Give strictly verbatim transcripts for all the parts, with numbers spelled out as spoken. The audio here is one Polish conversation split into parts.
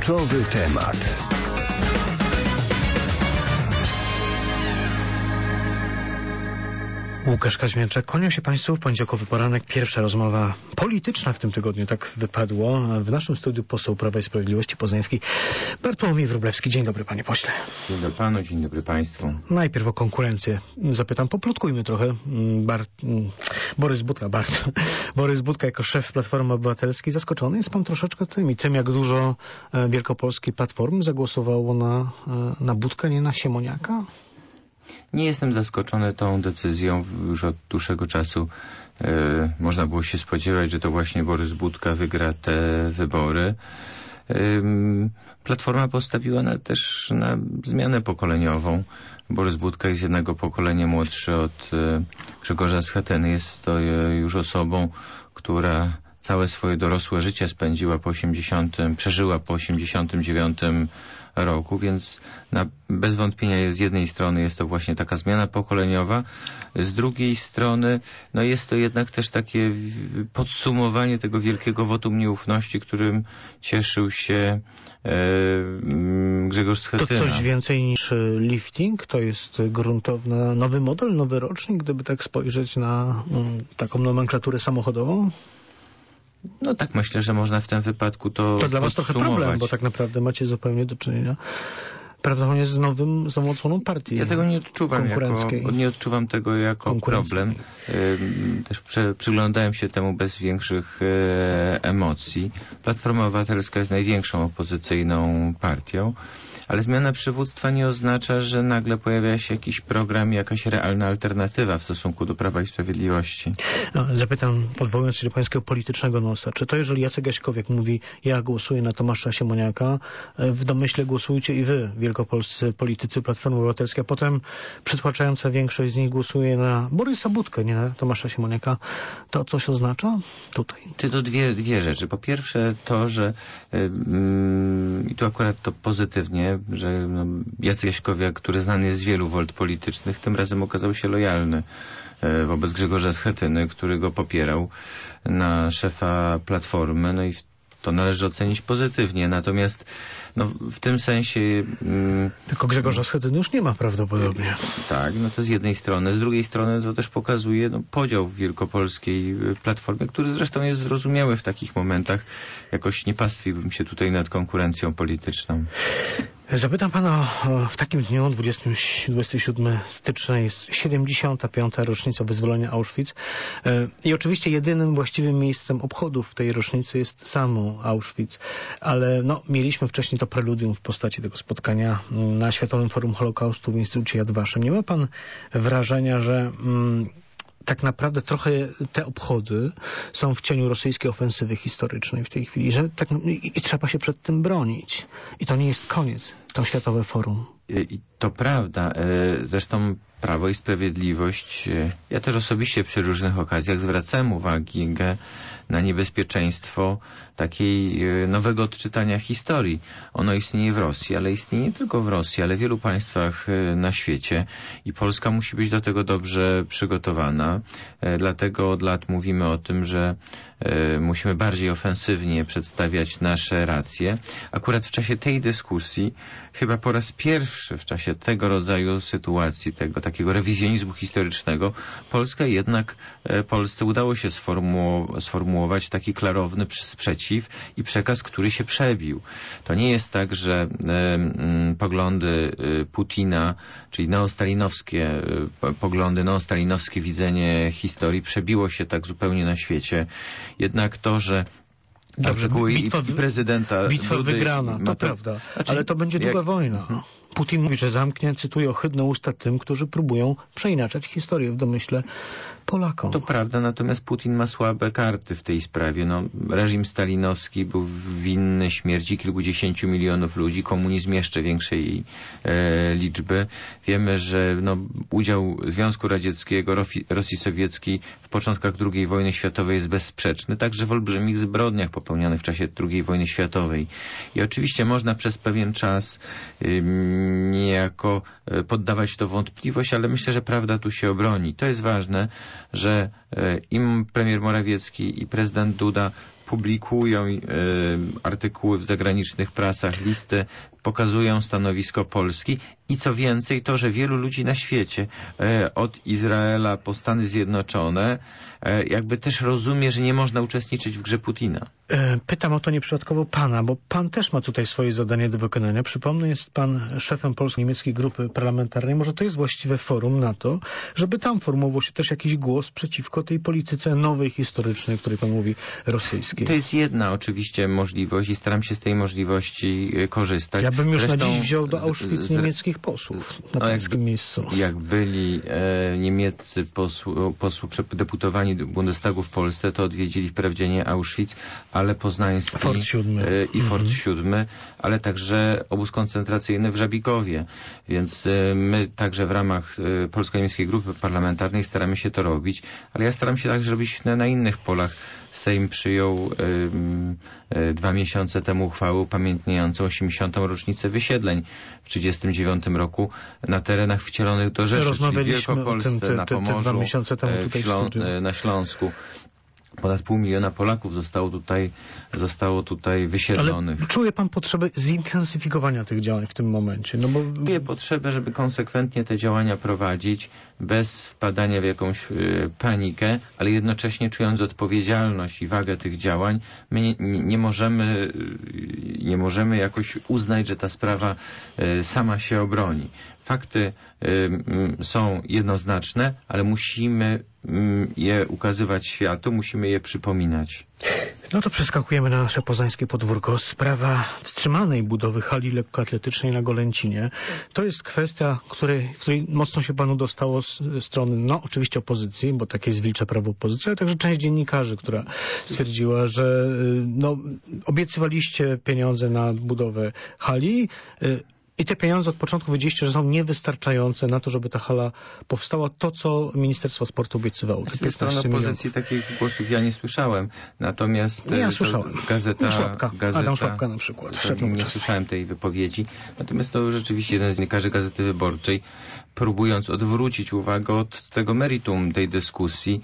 Kluczowy temat. Łukasz Kaźmierczak, kłaniam się Państwu w poniedziałkowy poranek. Pierwsza rozmowa polityczna w tym tygodniu, tak wypadło. W naszym studiu poseł Prawa i Sprawiedliwości Poznańskiej Bartłomiej Wróblewski. Dzień dobry, panie pośle. Dzień dobry panu, dzień dobry państwu. Najpierw o konkurencję zapytam, poplotkujmy trochę. Bar... Borys Budka, Bart... Borys Budka jako szef Platformy Obywatelskiej. Zaskoczony jest pan troszeczkę tym i tym, jak dużo wielkopolskiej Platformy zagłosowało na, na Budkę, nie na Siemoniaka? Nie jestem zaskoczony tą decyzją. Już od dłuższego czasu e, można było się spodziewać, że to właśnie Borys Budka wygra te wybory. E, Platforma postawiła na, też na zmianę pokoleniową. Borys Budka jest jednego pokolenia młodszy od e, Grzegorza Schetyny. Jest to e, już osobą, która całe swoje dorosłe życie spędziła po osiemdziesiątym, przeżyła po osiemdziesiątym dziewiątym roku, więc na, bez wątpienia jest, z jednej strony jest to właśnie taka zmiana pokoleniowa, z drugiej strony no jest to jednak też takie podsumowanie tego wielkiego wotum nieufności, którym cieszył się e, Grzegorz Schetyna. To coś więcej niż lifting? To jest gruntowny nowy model, nowy rocznik, gdyby tak spojrzeć na um, taką nomenklaturę samochodową? No tak, myślę, że można w tym wypadku to To dla was trochę problem, bo tak naprawdę macie zupełnie do czynienia prawdopodobnie z nowym, z nową odsłoną partii. Ja tego nie odczuwam jako, nie odczuwam tego jako problem. Też prze, przyglądałem się temu bez większych e, emocji. Platforma Obywatelska jest największą opozycyjną partią, ale zmiana przywództwa nie oznacza, że nagle pojawia się jakiś program, jakaś realna alternatywa w stosunku do Prawa i Sprawiedliwości. No, zapytam, odwołując się do pańskiego politycznego nosa, czy to jeżeli Jacek Jaśkowiak mówi, ja głosuję na Tomasza Siemoniaka, w domyśle głosujcie i wy, wielkopolscy politycy Platformy Obywatelskiej, a potem przytłaczająca większość z nich głosuje na Borysa Budkę, nie na Tomasza Siemoniaka, to coś oznacza tutaj? Czy to dwie, dwie rzeczy. Po pierwsze to, że yy, i tu akurat to pozytywnie, że no, Jacek Jaśkowiak, który znany jest z wielu wolt politycznych, tym razem okazał się lojalny e, wobec Grzegorza Schetyny, który go popierał na szefa Platformy, no i to należy ocenić pozytywnie. Natomiast no, w tym sensie... Mm, Tylko Grzegorza Schetyny już nie ma prawdopodobnie. Tak, no to z jednej strony. Z drugiej strony to też pokazuje no, podział w wielkopolskiej Platformie, który zresztą jest zrozumiały w takich momentach. Jakoś nie pastwiłbym się tutaj nad konkurencją polityczną. Zapytam pana, w takim dniu, dwudziestego siódmego stycznia, jest siedemdziesiąta piąta rocznica wyzwolenia Auschwitz i oczywiście jedynym właściwym miejscem obchodów tej rocznicy jest samo Auschwitz, ale no, mieliśmy wcześniej to preludium w postaci tego spotkania na Światowym Forum Holokaustu w Instytucie Yad Vashem. Nie ma pan wrażenia, że mm, tak naprawdę trochę te obchody są w cieniu rosyjskiej ofensywy historycznej w tej chwili, że tak, i, i trzeba się przed tym bronić. I to nie jest koniec, to Światowe Forum. I to prawda. Zresztą Prawo i Sprawiedliwość, ja też osobiście przy różnych okazjach zwracałem uwagę na niebezpieczeństwo takiej nowego odczytania historii. Ono istnieje w Rosji, ale istnieje nie tylko w Rosji, ale w wielu państwach na świecie i Polska musi być do tego dobrze przygotowana. Dlatego od lat mówimy o tym, że musimy bardziej ofensywnie przedstawiać nasze racje. Akurat w czasie tej dyskusji, chyba po raz pierwszy w czasie tego rodzaju sytuacji, tego takiego rewizjonizmu historycznego, Polska jednak, Polsce udało się sformułować, sformułować taki klarowny sprzeciw i przekaz, który się przebił. To nie jest tak, że y, poglądy y, Putina, czyli neostalinowskie y, poglądy, neostalinowskie widzenie historii przebiło się tak zupełnie na świecie. Jednak to, że Dobrze, bitwa, i prezydenta bitwa Dudy, wygrana, to to, prawda, znaczy, ale to będzie długa jak... wojna. Putin mówi, że zamknie, cytuję, ohydne usta tym, którzy próbują przeinaczać historię w domyśle Polakom. To prawda, natomiast Putin ma słabe karty w tej sprawie. No, reżim stalinowski był winny śmierci kilkudziesięciu milionów ludzi, komunizm jeszcze większej e, liczby. Wiemy, że no, udział Związku Radzieckiego, Rosji Sowieckiej w początkach drugiej wojny światowej jest bezsprzeczny, także w olbrzymich zbrodniach popełnionych w czasie drugiej wojny światowej. I oczywiście można przez pewien czas y, niejako poddawać to wątpliwość, ale myślę, że prawda tu się obroni. To jest ważne, że im premier Morawiecki i prezydent Duda publikują y, artykuły w zagranicznych prasach, listy, pokazują stanowisko Polski i co więcej to, że wielu ludzi na świecie, y, od Izraela po Stany Zjednoczone, y, jakby też rozumie, że nie można uczestniczyć w grze Putina. Pytam o to nieprzypadkowo pana, bo pan też ma tutaj swoje zadanie do wykonania. Przypomnę, jest pan szefem polsko-niemieckiej grupy parlamentarnej. Może to jest właściwe forum na to, żeby tam formułował się też jakiś głos przeciwko tej polityce nowej, historycznej, o której pan mówi, rosyjskiej. To jest jedna oczywiście możliwość i staram się z tej możliwości korzystać. Ja bym już Zresztą, na dziś wziął do Auschwitz z... niemieckich posłów na no pańskim jak, miejscu. Jak byli e, niemieccy posłu, posłu, deputowani do Bundestagu w Polsce, to odwiedzili wprawdzie nie Auschwitz, ale poznański Fort siódmy. E, i Fort mhm. siódmy, ale także obóz koncentracyjny w Żabikowie. Więc e, my także w ramach e, polsko-niemieckiej grupy parlamentarnej staramy się to robić, ale ja staram się także robić na, na innych polach. Sejm przyjął y, y, dwa miesiące temu uchwałę upamiętniającą osiemdziesiątą rocznicę wysiedleń w trzydziestym dziewiątym roku na terenach wcielonych do Rzeszy, czyli w Wielkopolsce, tym, te, te, na Pomorzu, te dwa miesiące temu tutaj w Ślą, na Śląsku. Ponad pół miliona Polaków zostało tutaj, zostało tutaj wysiedlonych. Ale czuje pan potrzebę zintensyfikowania tych działań w tym momencie? No bo... Czuję potrzebę, żeby konsekwentnie te działania prowadzić, bez wpadania w jakąś y, panikę, ale jednocześnie czując odpowiedzialność i wagę tych działań, my nie, nie, nie możemy, y, nie możemy jakoś uznać, że ta sprawa y, sama się obroni. Fakty y, y, są jednoznaczne, ale musimy y, je ukazywać światu, musimy je przypominać. No to przeskakujemy na nasze poznańskie podwórko. Sprawa wstrzymanej budowy hali lekkoatletycznej na Golęcinie. To jest kwestia, której, w której mocno się panu dostało z strony, no oczywiście opozycji, bo takie jest wilcze prawo opozycji, ale także część dziennikarzy, która stwierdziła, że no, obiecywaliście pieniądze na budowę hali, i te pieniądze od początku wiedzieliście, że są niewystarczające na to, żeby ta hala powstała. To, co Ministerstwo Sportu obiecywało. Z tej strony opozycji takich głosów ja nie słyszałem. Natomiast ja słyszałem. Gazeta, Szłapka. gazeta, Adam Szłapka na przykład. Nie, nie słyszałem tej wypowiedzi. Natomiast to rzeczywiście jeden z dziennikarzy Gazety Wyborczej, próbując odwrócić uwagę od tego meritum tej dyskusji,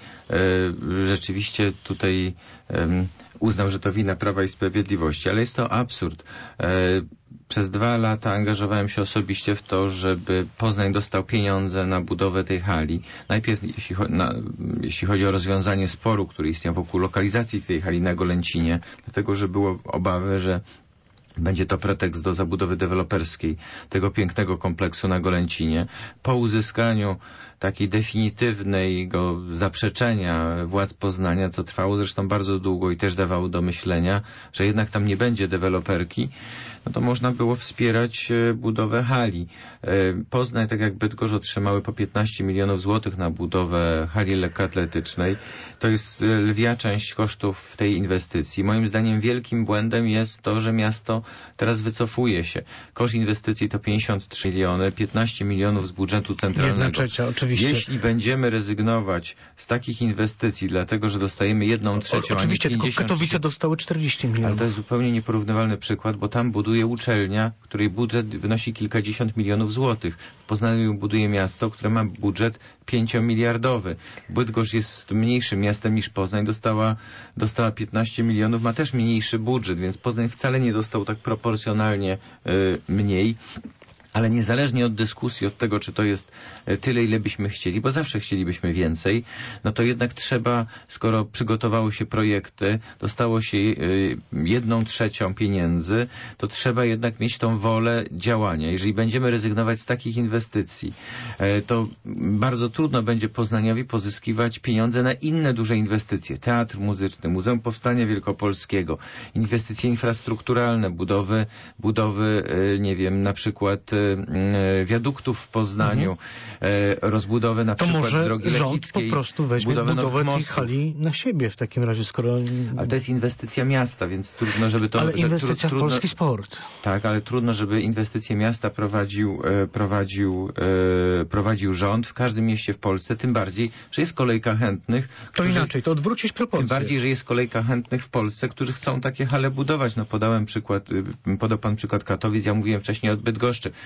e, rzeczywiście tutaj e, uznał, że to wina Prawa i Sprawiedliwości. Ale jest to absurd. E, Przez dwa lata angażowałem się osobiście w to, żeby Poznań dostał pieniądze na budowę tej hali. Najpierw jeśli, cho na, jeśli chodzi o rozwiązanie sporu, który istniał wokół lokalizacji tej hali na Golęcinie, dlatego że było obawy, że będzie to pretekst do zabudowy deweloperskiej tego pięknego kompleksu na Golęcinie. Po uzyskaniu takiej definitywnego zaprzeczenia władz Poznania, co trwało zresztą bardzo długo i też dawało do myślenia, że jednak tam nie będzie deweloperki, no to można było wspierać budowę hali. Poznań, tak jak Bydgoszcz, otrzymały po piętnaście milionów złotych na budowę hali lekkoatletycznej. To jest lwia część kosztów tej inwestycji. Moim zdaniem wielkim błędem jest to, że miasto teraz wycofuje się. Koszt inwestycji to pięćdziesiąt trzy miliony, piętnaście milionów z budżetu centralnego. Jedna trzecia, oczywiście. Jeśli będziemy rezygnować z takich inwestycji, dlatego że dostajemy jedną trzecią, o, oczywiście, a nie pięćdziesiąt... tylko Katowice dostały czterdzieści milionów. Ale to jest zupełnie nieporównywalny przykład, bo tam buduje uczelnia, której budżet wynosi kilkadziesiąt milionów złotych. W Poznaniu buduje miasto, które ma budżet pięciomiliardowy. Bydgoszcz jest mniejszym miastem niż Poznań, dostała, dostała piętnaście milionów, ma też mniejszy budżet, więc Poznań wcale nie dostał tak proporcjonalnie y, mniej. Ale niezależnie od dyskusji, od tego, czy to jest tyle, ile byśmy chcieli, bo zawsze chcielibyśmy więcej, no to jednak trzeba, skoro przygotowały się projekty, dostało się jedną trzecią pieniędzy, to trzeba jednak mieć tą wolę działania. Jeżeli będziemy rezygnować z takich inwestycji, to bardzo trudno będzie Poznaniowi pozyskiwać pieniądze na inne duże inwestycje. Teatr Muzyczny, Muzeum Powstania Wielkopolskiego, inwestycje infrastrukturalne, budowy, budowy, nie wiem, na przykład wiaduktów w Poznaniu, mhm. rozbudowę na to przykład może drogi rząd Lechickiej, po prostu weźmie budowę, budowę tej hali na siebie w takim razie, skoro... Ale to jest inwestycja miasta, więc trudno, żeby to... Ale że inwestycja tru, w trudno, polski sport. Tak, ale trudno, żeby inwestycje miasta prowadził, prowadził, prowadził rząd w każdym mieście w Polsce, tym bardziej, że jest kolejka chętnych... To którzy, inaczej, to odwrócić proporcje. Tym bardziej, że jest kolejka chętnych w Polsce, którzy chcą takie hale budować. No podałem przykład, podał pan przykład Katowic, ja mówiłem wcześniej o Bydgoszczy.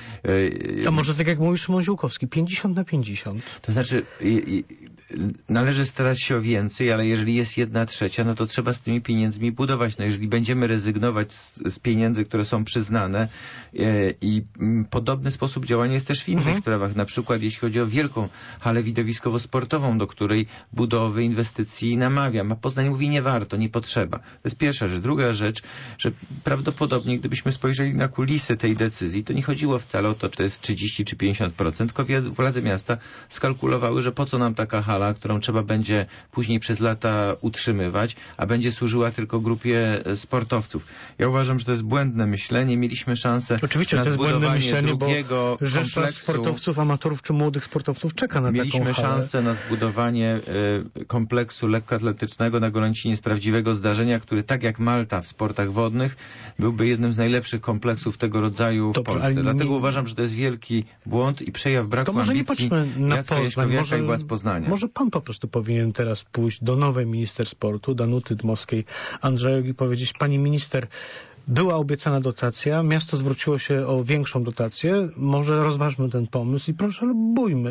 A może tak jak mówił Szymon Ziółkowski, pięćdziesiąt na pięćdziesiąt? To znaczy, i, i, należy starać się o więcej, ale jeżeli jest jedna trzecia, no to trzeba z tymi pieniędzmi budować. No jeżeli będziemy rezygnować z, z pieniędzy, które są przyznane e, i m, podobny sposób działania jest też w innych mhm. sprawach. Na przykład jeśli chodzi o wielką halę widowiskowo-sportową, do której budowy, inwestycji namawiam. A Poznań mówi nie warto, nie potrzeba. To jest pierwsza rzecz. Druga rzecz, że prawdopodobnie gdybyśmy spojrzeli na kulisy tej decyzji, to nie chodziło wcale o to, czy to jest trzydzieści czy pięćdziesiąt procent, tylko władze miasta skalkulowały, że po co nam taka hala, którą trzeba będzie później przez lata utrzymywać, a będzie służyła tylko grupie sportowców. Ja uważam, że to jest błędne myślenie. Mieliśmy szansę Oczywiście, na to jest błędne myślenie, drugiego bo rzesza kompleksu. sportowców, amatorów czy młodych sportowców czeka na Mieliśmy taką halę. szansę na zbudowanie y, kompleksu lekkoatletycznego na Golęcinie z prawdziwego zdarzenia, który tak jak Malta w sportach wodnych byłby jednym z najlepszych kompleksów tego rodzaju w Dobrze, Polsce. Dlatego nie... uważam, że to jest wielki błąd i przejaw braku to może ambicji nie patrzmy na Jacka Poznań, Jaśkowiaka i władz Poznania. Może pan po prostu powinien teraz pójść do nowej minister sportu, Danuty Dmowskiej-Andrzejek i powiedzieć: pani minister, była obiecana dotacja, miasto zwróciło się o większą dotację, może rozważmy ten pomysł i proszę, bójmy.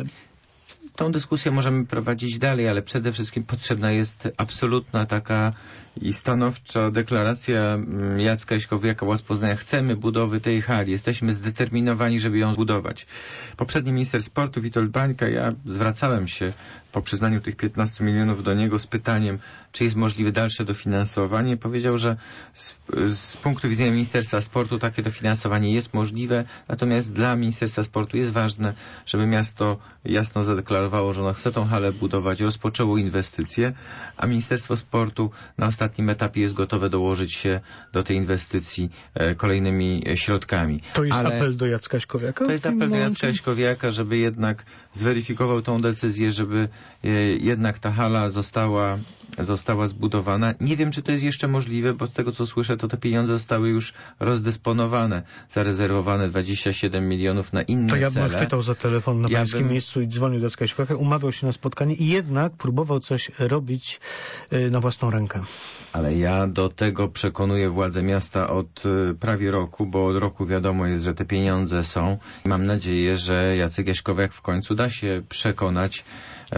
Tą dyskusję możemy prowadzić dalej, ale przede wszystkim potrzebna jest absolutna taka i stanowcza deklaracja Jacka Jaśkowiaka, władz Poznania. Chcemy budowy tej hali. Jesteśmy zdeterminowani, żeby ją zbudować. Poprzedni minister sportu Witold Bańka, ja zwracałem się po przyznaniu tych piętnastu milionów do niego z pytaniem, czy jest możliwe dalsze dofinansowanie. Powiedział, że z, z punktu widzenia Ministerstwa Sportu takie dofinansowanie jest możliwe, natomiast dla Ministerstwa Sportu jest ważne, żeby miasto jasno zadeklarowało, że ono chce tą halę budować, rozpoczęło inwestycje, a Ministerstwo Sportu na ostatnim etapie jest gotowe dołożyć się do tej inwestycji e, kolejnymi e, środkami. To jest Ale apel do Jacka Jaśkowiaka? To jest apel do Jacka Jaśkowiaka, żeby jednak zweryfikował tą decyzję, żeby e, jednak ta hala została została zbudowana. Nie wiem, czy to jest jeszcze możliwe, bo z tego, co słyszę, to te pieniądze zostały już rozdysponowane, zarezerwowane dwadzieścia siedem milionów na inne cele. To ja cele. bym chwytał za telefon na ja pańskim bym... miejscu i dzwonił do Jacka Jaśkowiaka, umawiał się na spotkanie i jednak próbował coś robić y, na własną rękę. Ale ja do tego przekonuję władze miasta od y, prawie roku, bo od roku wiadomo jest, że te pieniądze są. Mam nadzieję, że Jacek Jaśkowiak w końcu da się przekonać, e,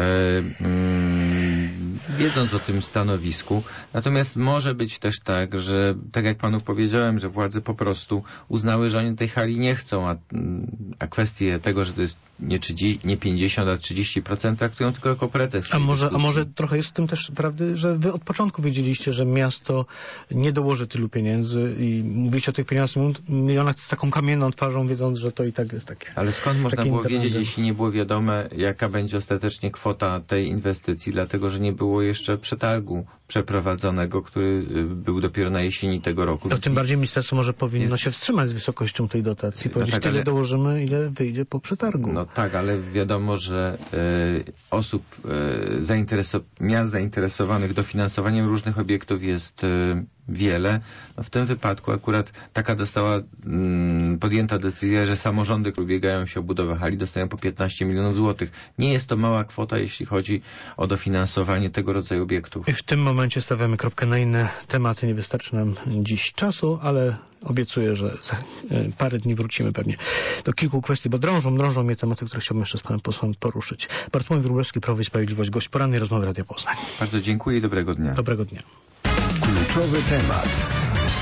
mm, wiedząc o tym stanowisku. Natomiast może być też tak, że tak jak panu powiedziałem, że władze po prostu uznały, że oni tej hali nie chcą, a, a kwestię tego, że to jest nie, trzydzieści, nie pięćdziesiąt, a trzydzieści procent traktują tylko jako pretekst. A może, a może trochę jest w tym też prawdy, że wy od początku wiedzieliście, że miasto nie dołoży tylu pieniędzy i mówicie o tych milionach z taką kamienną twarzą, wiedząc, że to i tak jest takie. Ale skąd można było internet. wiedzieć, jeśli nie było wiadome, jaka będzie ostatecznie kwota tej inwestycji, dlatego że nie było jeszcze przetargu przeprowadzonego, który był dopiero na jesieni tego roku. To tym bardziej ministerstwo może powinno jest... się wstrzymać z wysokością tej dotacji, powiedzieć, no tak, tyle ale... dołożymy, ile wyjdzie po przetargu. No tak, ale wiadomo, że y, osób, y, zainteresow... miast zainteresowanych dofinansowaniem różnych obiektów jest y, wiele. No w tym wypadku akurat taka została mm, podjęta decyzja, że samorządy, które ubiegają się o budowę hali, dostają po piętnaście milionów złotych. Nie jest to mała kwota, jeśli chodzi o dofinansowanie tego rodzaju obiektów. I w tym momencie stawiamy kropkę na inne tematy. Nie wystarczy nam dziś czasu, ale obiecuję, że za parę dni wrócimy pewnie do kilku kwestii, bo drążą, drążą mnie tematy, które chciałbym jeszcze z panem posłem poruszyć. Bartłomiej Wróblewski, Prawo i Sprawiedliwość, gość porannej rozmowy Radia Poznań. Bardzo dziękuję i dobrego dnia. Dobrego dnia. Kluczowy temat.